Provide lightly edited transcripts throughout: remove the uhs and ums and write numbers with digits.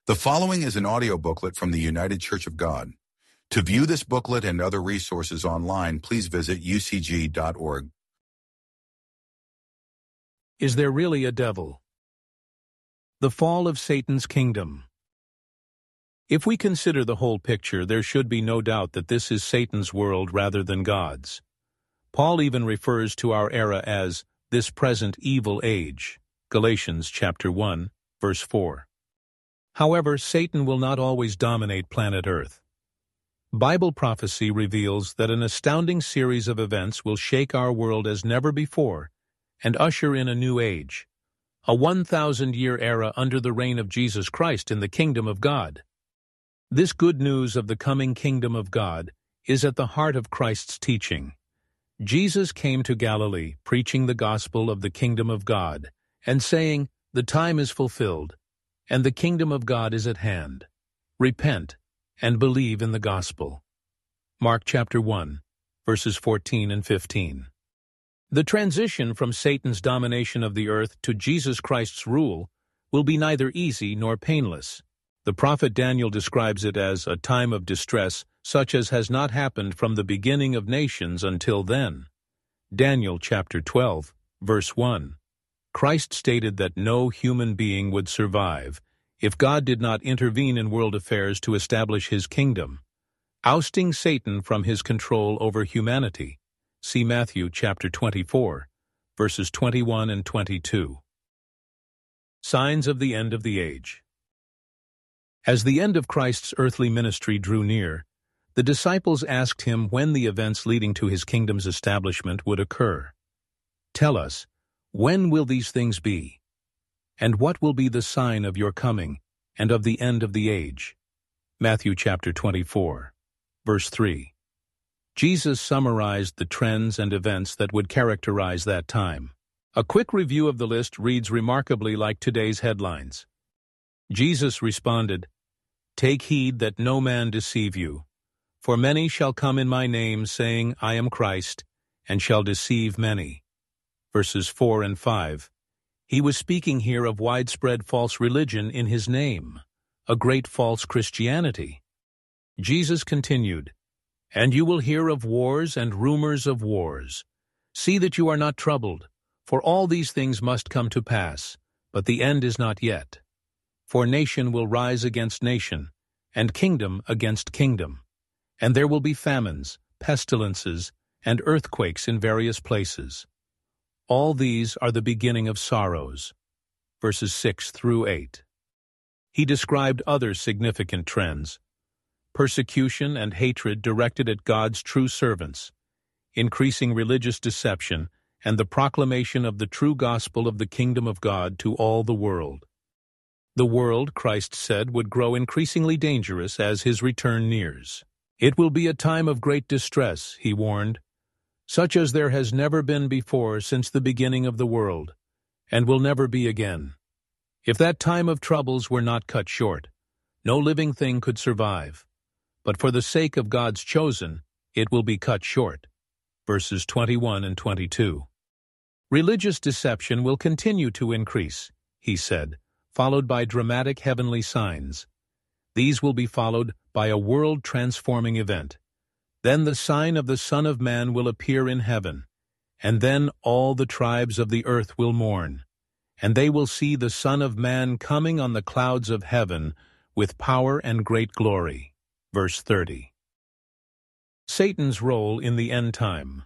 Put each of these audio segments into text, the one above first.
The following is an audio booklet from the United Church of God. To view this booklet and other resources online, please visit ucg.org. Is there really a devil? The fall of Satan's kingdom. If we consider the whole picture, there should be no doubt that this is Satan's world rather than God's. Paul even refers to our era as this present evil age. Galatians chapter 1, verse 4. However, Satan will not always dominate planet Earth. Bible prophecy reveals that an astounding series of events will shake our world as never before and usher in a new age, a 1,000-year era under the reign of Jesus Christ in the kingdom of God. This good news of the coming kingdom of God is at the heart of Christ's teaching. Jesus came to Galilee preaching the gospel of the kingdom of God and saying, "The time is fulfilled, and the kingdom of God is at hand. Repent and believe in the gospel." Mark chapter 1, verses 14 and 15. The transition from Satan's domination of the earth to Jesus Christ's rule will be neither easy nor painless. The prophet Daniel describes it as a time of distress such as has not happened from the beginning of nations until then. Daniel chapter 12, verse 1. Christ stated that no human being would survive if God did not intervene in world affairs to establish his kingdom, ousting Satan from his control over humanity. See Matthew chapter 24, verses 21 and 22. Signs of the end of the age. As the end of Christ's earthly ministry drew near, the disciples asked him when the events leading to his kingdom's establishment would occur. "Tell us, when will these things be? And what will be the sign of your coming and of the end of the age?" Matthew chapter 24, verse 3. Jesus summarized the trends and events that would characterize that time. A quick review of the list reads remarkably like today's headlines. Jesus responded, "Take heed that no man deceive you, for many shall come in my name, saying, I am Christ, and shall deceive many." Verses 4 and 5. He was speaking here of widespread false religion in his name, a great false Christianity. Jesus continued, "And you will hear of wars and rumors of wars. See that you are not troubled, for all these things must come to pass, but the end is not yet. For nation will rise against nation, and kingdom against kingdom. And there will be famines, pestilences, and earthquakes in various places. All these are the beginning of sorrows." Verses 6 through 8. He described other significant trends: persecution and hatred directed at God's true servants, increasing religious deception, and the proclamation of the true gospel of the kingdom of God to all the world. The world, Christ said, would grow increasingly dangerous as his return nears. "It will be a time of great distress," he warned, "such as there has never been before since the beginning of the world, and will never be again. If that time of troubles were not cut short, no living thing could survive. But for the sake of God's chosen, it will be cut short." Verses 21 and 22. Religious deception will continue to increase, he said, followed by dramatic heavenly signs. These will be followed by a world-transforming event. Then the sign of the Son of Man will appear in heaven, and then all the tribes of the earth will mourn, and they will see the Son of Man coming on the clouds of heaven with power and great glory. Verse 30. Satan's role in the end time.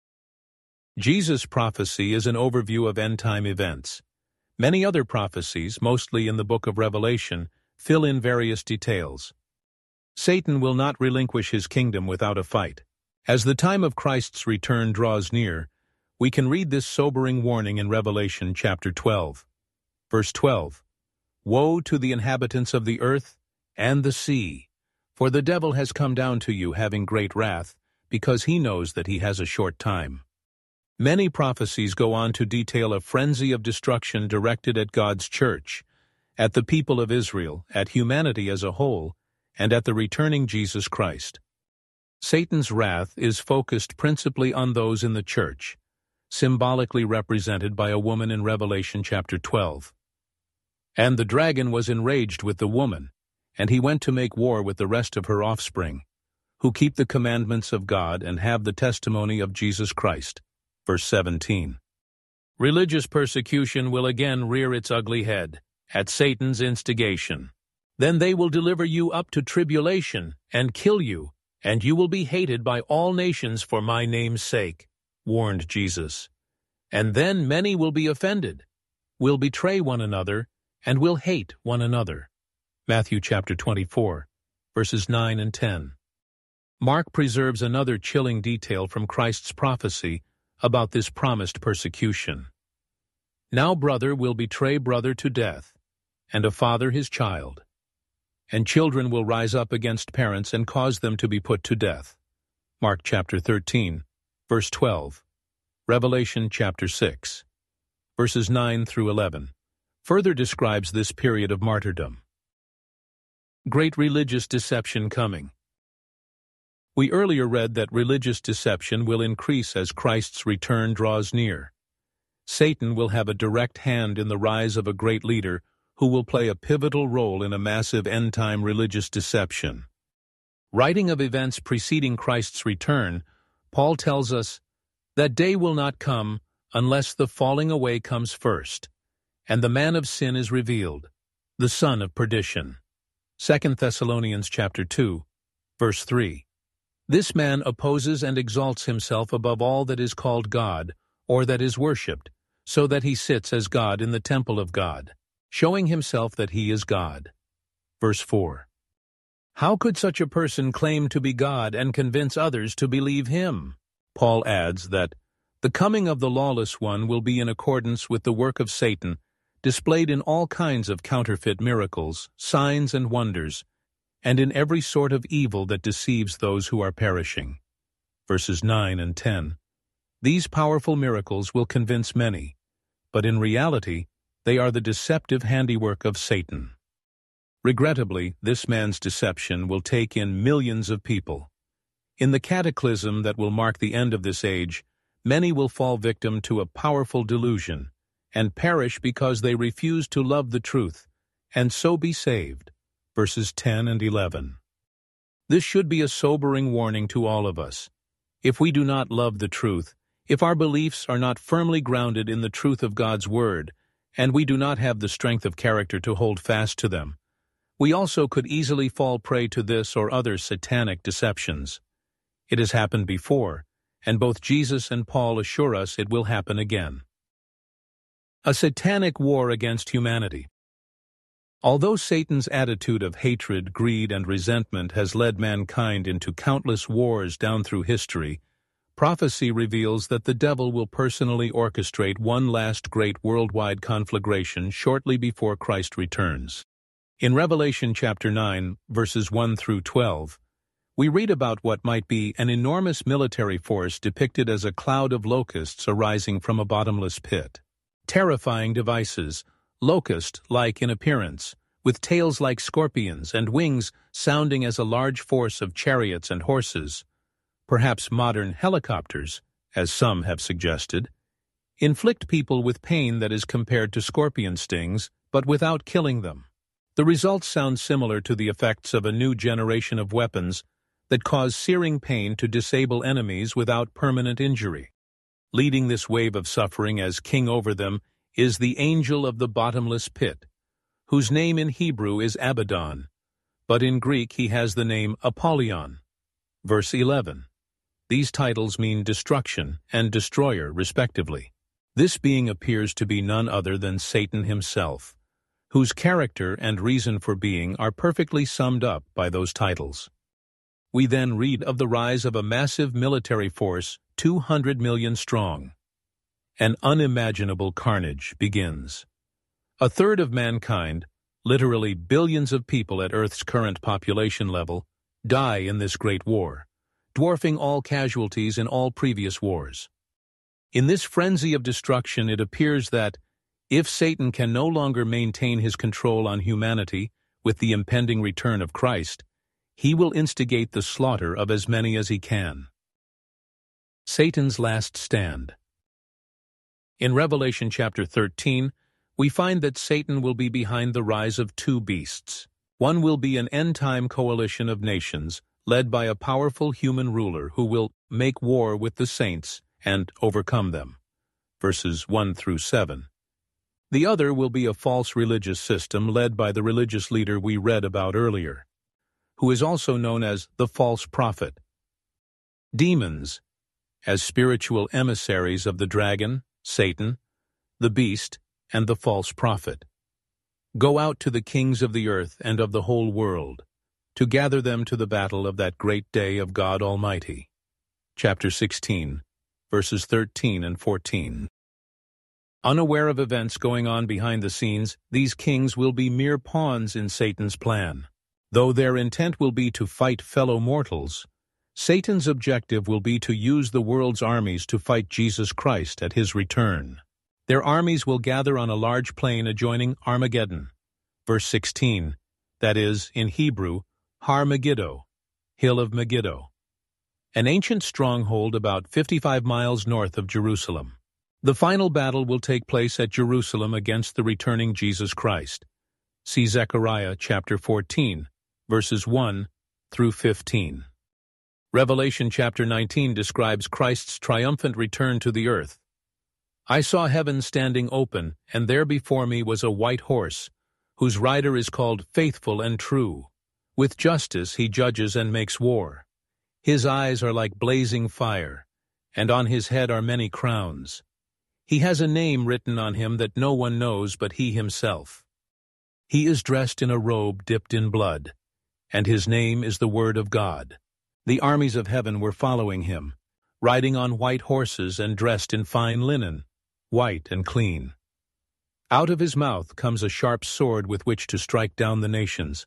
Jesus' prophecy is an overview of end-time events. Many other prophecies, mostly in the book of Revelation, fill in various details. Satan will not relinquish his kingdom without a fight. As the time of Christ's return draws near, we can read this sobering warning in Revelation chapter 12. Verse 12. "Woe to the inhabitants of the earth and the sea, for the devil has come down to you having great wrath, because he knows that he has a short time." Many prophecies go on to detail a frenzy of destruction directed at God's church, at the people of Israel, at humanity as a whole, and at the returning Jesus Christ. Satan's wrath is focused principally on those in the church, symbolically represented by a woman in Revelation chapter 12. And the dragon was enraged with the woman, and he went to make war with the rest of her offspring, who keep the commandments of God and have the testimony of Jesus Christ. Verse 17. Religious persecution will again rear its ugly head, at Satan's instigation. Then they will deliver you up to tribulation, and kill you, and you will be hated by all nations for my name's sake, warned Jesus. And then many will be offended, will betray one another, and will hate one another. Matthew chapter 24, verses 9 and 10. Mark preserves another chilling detail from Christ's prophecy about this promised persecution. Now brother will betray brother to death, and a father his child. And children will rise up against parents and cause them to be put to death. Mark chapter 13, verse 12. Revelation chapter 6, verses 9 through 11, further describes this period of martyrdom. Great religious deception coming. We earlier read that religious deception will increase as Christ's return draws near. Satan will have a direct hand in the rise of a great leader who will play a pivotal role in a massive end-time religious deception. Writing of events preceding Christ's return, Paul tells us, "That day will not come unless the falling away comes first, and the man of sin is revealed, the son of perdition." 2 Thessalonians chapter 2, verse 3. This man opposes and exalts himself above all that is called God, or that is worshipped, so that he sits as God in the temple of God, showing himself that he is God. Verse 4. How could such a person claim to be God and convince others to believe him? Paul adds that the coming of the lawless one will be in accordance with the work of Satan, displayed in all kinds of counterfeit miracles, signs and wonders, and in every sort of evil that deceives those who are perishing. Verses 9 and 10. These powerful miracles will convince many, but in reality, they are the deceptive handiwork of Satan. Regrettably, this man's deception will take in millions of people. In the cataclysm that will mark the end of this age, many will fall victim to a powerful delusion and perish because they refuse to love the truth, and so be saved. Verses 10 and 11. This should be a sobering warning to all of us. If we do not love the truth, if our beliefs are not firmly grounded in the truth of God's Word, and we do not have the strength of character to hold fast to them, we also could easily fall prey to this or other satanic deceptions. It has happened before, and both Jesus and Paul assure us it will happen again. A satanic war against humanity. Although Satan's attitude of hatred, greed, and resentment has led mankind into countless wars down through history, prophecy reveals that the devil will personally orchestrate one last great worldwide conflagration shortly before Christ returns. In Revelation chapter 9, verses 1 through 12, we read about what might be an enormous military force depicted as a cloud of locusts arising from a bottomless pit. Terrifying devices, locust-like in appearance, with tails like scorpions and wings sounding as a large force of chariots and horses, perhaps modern helicopters, as some have suggested, inflict people with pain that is compared to scorpion stings, but without killing them. The results sound similar to the effects of a new generation of weapons that cause searing pain to disable enemies without permanent injury. Leading this wave of suffering as king over them is the angel of the bottomless pit, whose name in Hebrew is Abaddon, but in Greek he has the name Apollyon. Verse 11. These titles mean destruction and destroyer, respectively. This being appears to be none other than Satan himself, whose character and reason for being are perfectly summed up by those titles. We then read of the rise of a massive military force 200 million strong. An unimaginable carnage begins. A third of mankind, literally billions of people at Earth's current population level, die in this great war, dwarfing all casualties in all previous wars. In this frenzy of destruction, it appears that, if Satan can no longer maintain his control on humanity with the impending return of Christ, he will instigate the slaughter of as many as he can. Satan's last stand. In Revelation chapter 13, we find that Satan will be behind the rise of two beasts. One will be an end-time coalition of nations, led by a powerful human ruler who will make war with the saints and overcome them. Verses 1 through 7. The other will be a false religious system led by the religious leader we read about earlier, who is also known as the false prophet. Demons, as spiritual emissaries of the dragon, Satan, the beast, and the false prophet, go out to the kings of the earth and of the whole world, to gather them to the battle of that great day of God Almighty. Chapter 16, verses 13 and 14. Unaware of events going on behind the scenes, these kings will be mere pawns in Satan's plan. Though their intent will be to fight fellow mortals, Satan's objective will be to use the world's armies to fight Jesus Christ at his return. Their armies will gather on a large plain adjoining Armageddon. Verse 16, that is, in Hebrew, Har Megiddo, Hill of Megiddo, an ancient stronghold about 55 miles north of Jerusalem. The final battle will take place at Jerusalem against the returning Jesus Christ. See Zechariah chapter 14, verses 1 through 15. Revelation chapter 19 describes Christ's triumphant return to the earth. I saw heaven standing open, and there before me was a white horse, whose rider is called Faithful and True. With justice he judges and makes war. His eyes are like blazing fire, and on his head are many crowns. He has a name written on him that no one knows but he himself. He is dressed in a robe dipped in blood, and his name is the Word of God. The armies of heaven were following him, riding on white horses and dressed in fine linen, white and clean. Out of his mouth comes a sharp sword with which to strike down the nations.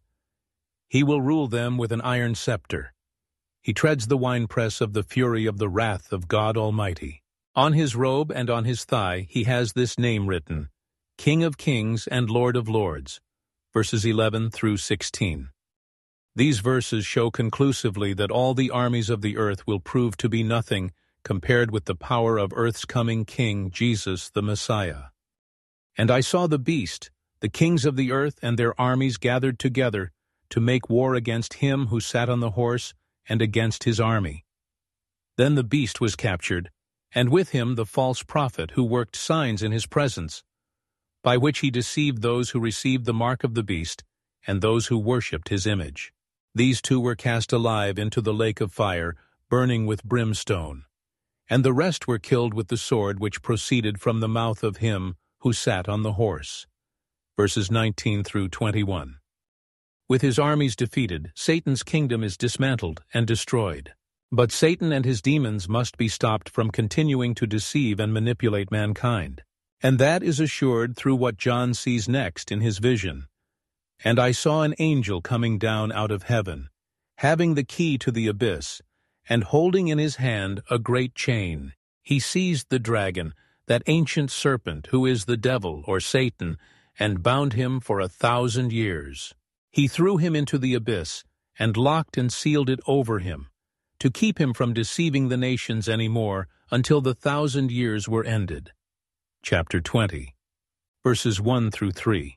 He will rule them with an iron scepter. He treads the winepress of the fury of the wrath of God Almighty. On his robe and on his thigh he has this name written, King of Kings and Lord of Lords, verses 11 through 16. These verses show conclusively that all the armies of the earth will prove to be nothing compared with the power of earth's coming King, Jesus the Messiah. And I saw the beast, the kings of the earth and their armies gathered together to make war against him who sat on the horse and against his army. Then the beast was captured, and with him the false prophet who worked signs in his presence, by which he deceived those who received the mark of the beast and those who worshipped his image. These two were cast alive into the lake of fire, burning with brimstone, and the rest were killed with the sword which proceeded from the mouth of him who sat on the horse. Verses 19 through 21. With his armies defeated, Satan's kingdom is dismantled and destroyed. But Satan and his demons must be stopped from continuing to deceive and manipulate mankind. And that is assured through what John sees next in his vision. And I saw an angel coming down out of heaven, having the key to the abyss, and holding in his hand a great chain. He seized the dragon, that ancient serpent who is the devil or Satan, and bound him for 1,000 years. He threw him into the abyss, and locked and sealed it over him, to keep him from deceiving the nations any more until the 1,000 years were ended. Chapter 20, verses 1 through 3.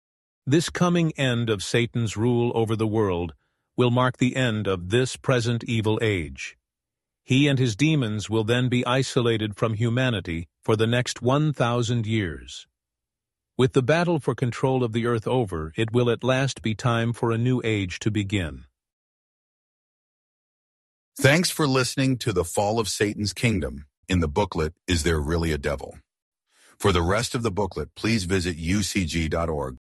This coming end of Satan's rule over the world will mark the end of this present evil age. He and his demons will then be isolated from humanity for the next 1,000 years. With the battle for control of the earth over, it will at last be time for a new age to begin. Thanks for listening to The Fall of Satan's Kingdom in the booklet, Is There Really a Devil? For the rest of the booklet, please visit ucg.org.